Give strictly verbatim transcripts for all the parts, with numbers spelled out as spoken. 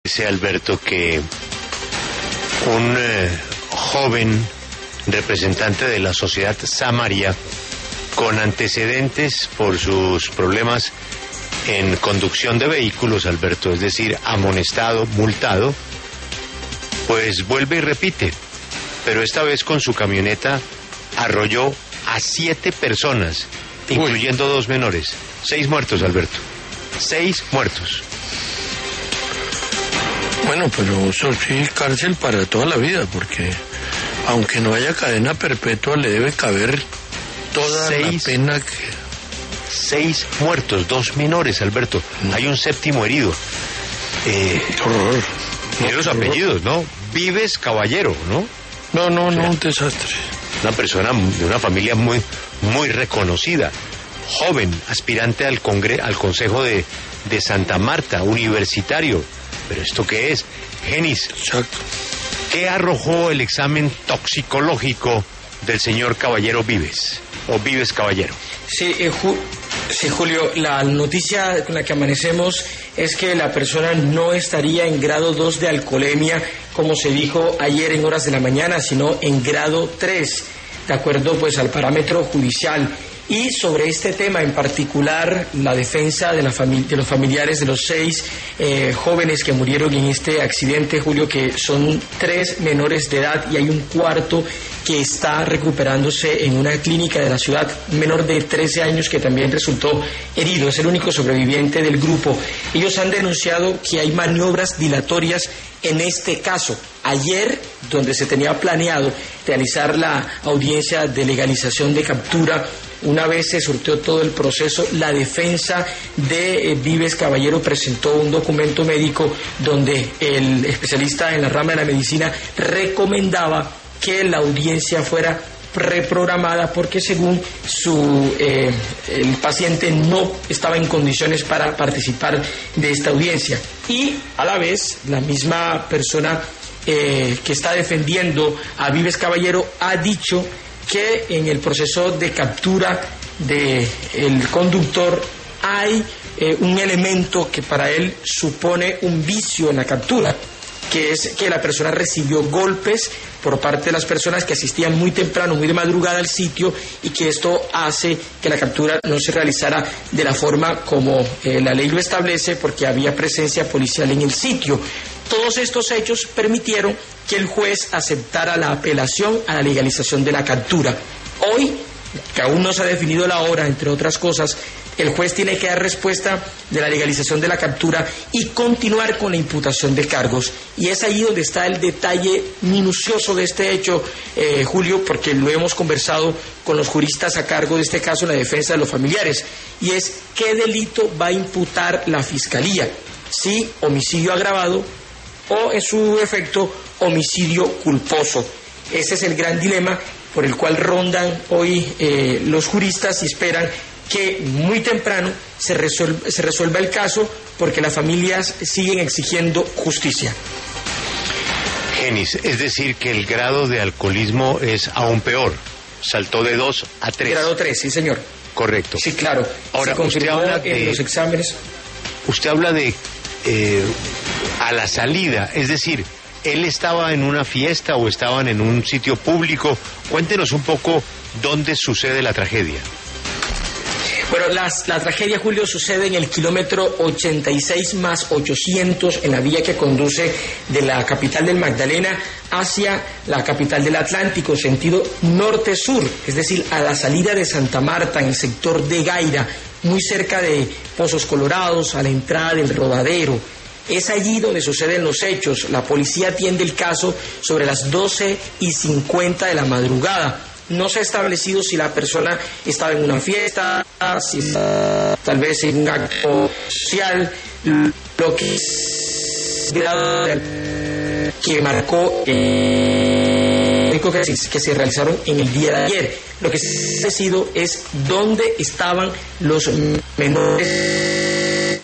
Dice Alberto que un eh, joven representante de la sociedad Samaria con antecedentes por sus problemas en conducción de vehículos, Alberto, es decir, amonestado, multado, pues vuelve y repite, pero esta vez con su camioneta arrolló a siete personas, incluyendo Uy. dos menores. Seis muertos, Alberto. Seis muertos. Bueno, pero eso sí, cárcel para toda la vida, porque aunque no haya cadena perpetua, le debe caber toda seis, la pena que... Seis muertos, dos menores, Alberto. No. Hay un séptimo herido. Eh, horror. Tiene los apellidos, ¿no? Vives Caballero, ¿no? No, no, o sea, no, un desastre. Una persona de una familia muy, muy reconocida. Joven, aspirante al congre al Consejo de, de Santa Marta, universitario. ¿Pero esto qué es? Genis. Exacto. ¿Qué arrojó el examen toxicológico del señor Caballero Vives? ¿O Vives Caballero? Sí, eh, Ju sí, Julio, la noticia con la que amanecemos es que la persona no estaría en grado dos de alcoholemia, como se dijo ayer en horas de la mañana, sino en grado tres, de acuerdo pues al parámetro judicial. Y sobre este tema en particular, la defensa de, la de los familiares de los seis eh, jóvenes que murieron en este accidente, Julio, que son tres menores de edad y hay un cuarto que está recuperándose en una clínica de la ciudad, menor de trece años, que también resultó herido, es el único sobreviviente del grupo. Ellos han denunciado que hay maniobras dilatorias en este caso. Ayer, donde se tenía planeado realizar la audiencia de legalización de captura, una vez se sorteó todo el proceso, la defensa de eh, Vives Caballero presentó un documento médico donde el especialista en la rama de la medicina recomendaba que la audiencia fuera reprogramada porque según su eh, el paciente no estaba en condiciones para participar de esta audiencia. Y a la vez la misma persona eh, que está defendiendo a Vives Caballero ha dicho que en el proceso de captura del conductor hay eh, un elemento que para él supone un vicio en la captura, que es que la persona recibió golpes por parte de las personas que asistían muy temprano, muy de madrugada al sitio, y que esto hace que la captura no se realizara de la forma como eh, la ley lo establece, porque había presencia policial en el sitio. Todos estos hechos permitieron que el juez aceptara la apelación a la legalización de la captura. Hoy, que aún no se ha definido la hora, entre otras cosas, el juez tiene que dar respuesta de la legalización de la captura y continuar con la imputación de cargos. Y es ahí donde está el detalle minucioso de este hecho, eh, Julio, porque lo hemos conversado con los juristas a cargo de este caso en la defensa de los familiares, y es qué delito va a imputar la Fiscalía, si homicidio agravado o, en su efecto, homicidio culposo. Ese es el gran dilema por el cual rondan hoy eh, los juristas y esperan que muy temprano se resuelva, se resuelva el caso, porque las familias siguen exigiendo justicia. Genis, es decir que el grado de alcoholismo es aún peor, saltó de dos a tres. Grado tres, sí señor. Correcto. Sí, claro. Ahora, usted habla de los exámenes. Usted habla de eh, a la salida, es decir, él estaba en una fiesta o estaban en un sitio público. Cuéntenos un poco dónde sucede la tragedia. Bueno, las, la tragedia, Julio, sucede en el kilómetro ochenta y seis más ochocientos, en la vía que conduce de la capital del Magdalena hacia la capital del Atlántico, sentido norte-sur, es decir, a la salida de Santa Marta, en el sector de Gaira, muy cerca de Pozos Colorados, a la entrada del Rodadero. Es allí donde suceden los hechos. La policía atiende el caso sobre las doce y cincuenta de la madrugada. No se ha establecido si la persona estaba en una fiesta, si está tal vez en un acto social, lo que es que marcó eh, que, que se realizaron en el día de ayer. Lo que se ha establecido es dónde estaban los menores.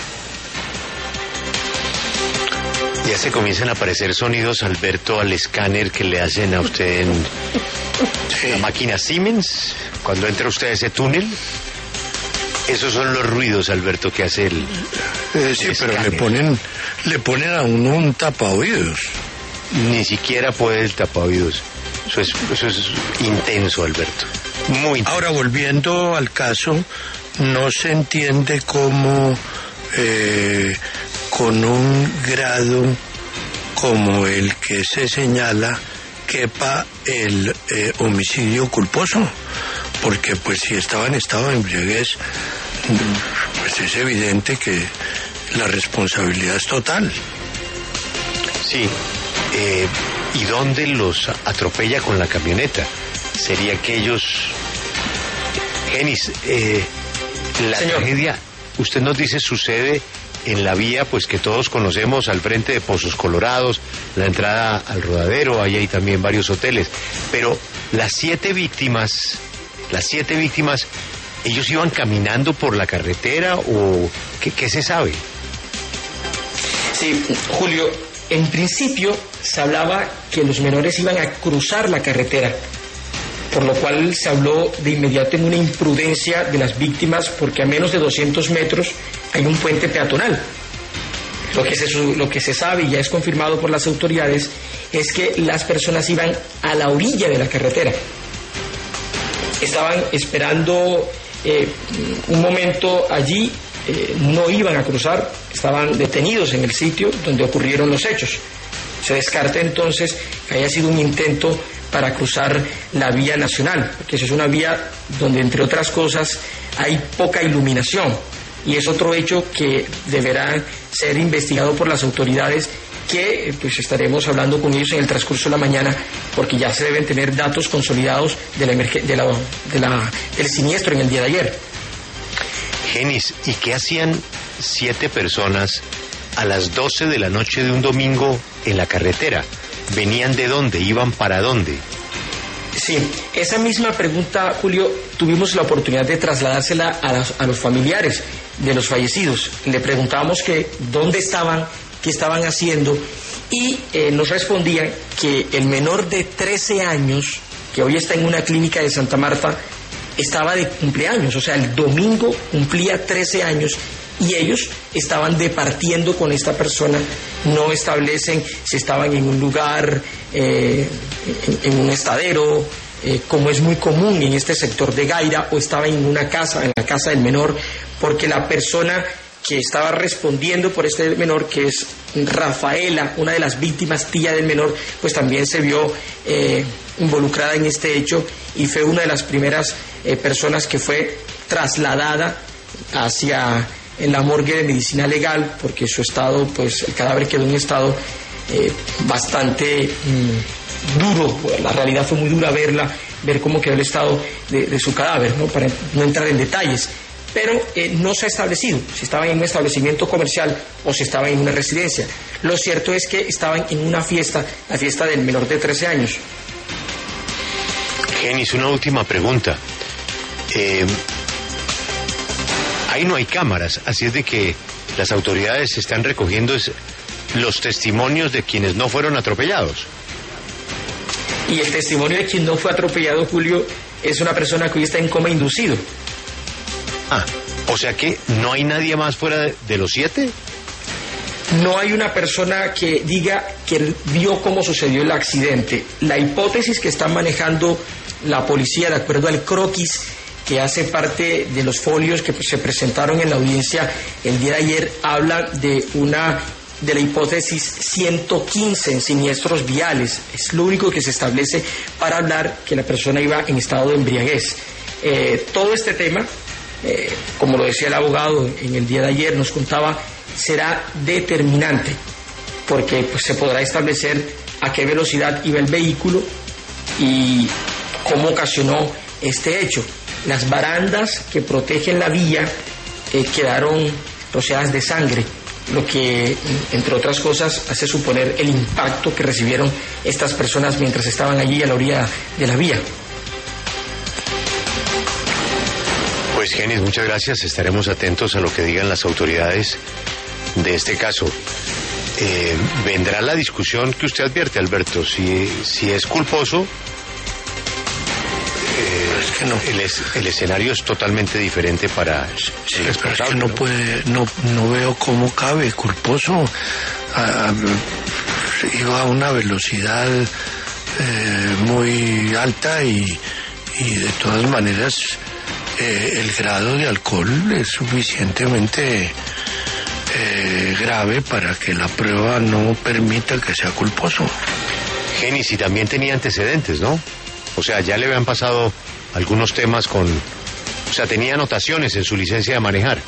Ya se comienzan a aparecer sonidos, Alberto, al escáner que le hacen a usted en sí. la máquina Siemens, cuando entra usted a ese túnel. Esos son los ruidos, Alberto, que hace el, eh, sí, el pero le ponen Le ponen a uno un tapaoídos. Ni siquiera puede el tapaoídos. Eso es, eso es intenso, Alberto. Muy intenso. Ahora, volviendo al caso, no se entiende cómo eh, con un grado como el que se señala quepa el eh, homicidio culposo, porque pues si estaba en estado de embriaguez, pues es evidente que la responsabilidad es total. Sí. Eh, ¿Y dónde los atropella con la camioneta? Sería que ellos... Genis, eh, la Señor. tragedia, usted nos dice, sucede en la vía pues que todos conocemos al frente de Pozos Colorados, la entrada al Rodadero, ahí hay también varios hoteles, pero las siete víctimas, las siete víctimas, ¿ellos iban caminando por la carretera o qué, qué se sabe? Sí, Julio, en principio se hablaba que los menores iban a cruzar la carretera, por lo cual se habló de inmediato en una imprudencia de las víctimas, porque a menos de doscientos metros hay un puente peatonal. Lo que se, lo que se sabe y ya es confirmado por las autoridades es que las personas iban a la orilla de la carretera. Estaban esperando eh, un momento allí, eh, no iban a cruzar, estaban detenidos en el sitio donde ocurrieron los hechos. Se descarta entonces que haya sido un intento para cruzar la vía nacional, porque eso es una vía donde, entre otras cosas, hay poca iluminación, y es otro hecho que deberá ser investigado por las autoridades, que pues estaremos hablando con ellos en el transcurso de la mañana, porque ya se deben tener datos consolidados de la emerge- de la, de la, del siniestro en el día de ayer. Genis, ¿y qué hacían siete personas a las doce de la noche de un domingo en la carretera? ¿Venían de dónde? ¿Iban para dónde? Sí, esa misma pregunta, Julio, tuvimos la oportunidad de trasladársela a, las, a los familiares de los fallecidos. Le preguntábamos que dónde estaban, qué estaban haciendo, y eh, nos respondían que el menor de trece años, que hoy está en una clínica de Santa Marta, estaba de cumpleaños, o sea, el domingo cumplía trece años, y ellos estaban departiendo con esta persona. No establecen si estaban en un lugar, eh, en, en un estadero, eh, como es muy común en este sector de Gaira, o estaba en una casa, en la casa del menor, porque la persona que estaba respondiendo por este menor, que es Rafaela, una de las víctimas, tía del menor, pues también se vio eh, involucrada en este hecho, y fue una de las primeras eh, personas que fue trasladada hacia en la morgue de medicina legal, porque su estado, pues el cadáver quedó en un estado eh, bastante mmm, duro. La realidad fue muy dura verla, ver cómo quedó el estado de, de su cadáver, ¿no? Para no entrar en detalles. Pero eh, no se ha establecido si estaban en un establecimiento comercial o si estaban en una residencia. Lo cierto es que estaban en una fiesta, la fiesta del menor de trece años. Genis, una última pregunta. Eh... Ahí no hay cámaras, así es de que las autoridades están recogiendo los testimonios de quienes no fueron atropellados. Y el testimonio de quien no fue atropellado, Julio, es una persona que hoy está en coma inducido. Ah, o sea que no hay nadie más fuera de, de los siete. No hay una persona que diga que vio cómo sucedió el accidente. La hipótesis que está manejando la policía, de acuerdo al croquis que hace parte de los folios que se presentaron en la audiencia el día de ayer, habla de una de la hipótesis ciento quince en siniestros viales. Es lo único que se establece para hablar que la persona iba en estado de embriaguez. Eh, todo este tema, eh, como lo decía el abogado en el día de ayer, nos contaba, será determinante, porque pues, se podrá establecer a qué velocidad iba el vehículo y cómo ocasionó este hecho. Las barandas que protegen la vía eh, quedaron rociadas de sangre, lo que, entre otras cosas, hace suponer el impacto que recibieron estas personas mientras estaban allí a la orilla de la vía. Pues, Genis, muchas gracias. Estaremos atentos a lo que digan las autoridades de este caso. Eh, vendrá la discusión que usted advierte, Alberto. Si, si es culposo, que no. El, es, el escenario es totalmente diferente para sí, el responsable. No puede, no, no veo cómo cabe culposo. a, a, iba a una velocidad eh, muy alta y, y de todas maneras eh, el grado de alcohol es suficientemente eh, grave para que la prueba no permita que sea culposo. Genis, y también tenía antecedentes, ¿no? O sea, ya le habían pasado algunos temas con... O sea, tenía anotaciones en su licencia de manejar.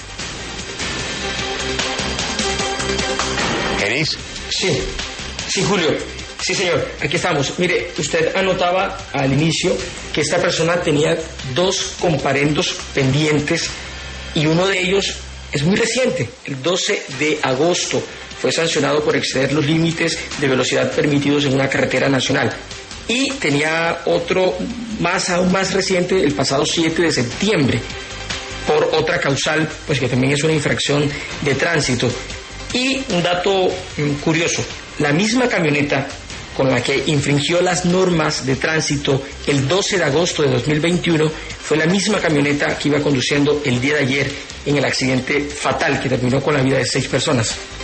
¿Genis? Sí, sí, Julio. Sí, señor, aquí estamos. Mire, usted anotaba al inicio que esta persona tenía dos comparendos pendientes y uno de ellos es muy reciente. El doce de agosto fue sancionado por exceder los límites de velocidad permitidos en una carretera nacional. Y tenía otro más, aún más reciente, el pasado siete de septiembre, por otra causal, pues que también es una infracción de tránsito. Y un dato mm, curioso, la misma camioneta con la que infringió las normas de tránsito el doce de agosto de dos mil veintiuno fue la misma camioneta que iba conduciendo el día de ayer en el accidente fatal que terminó con la vida de seis personas.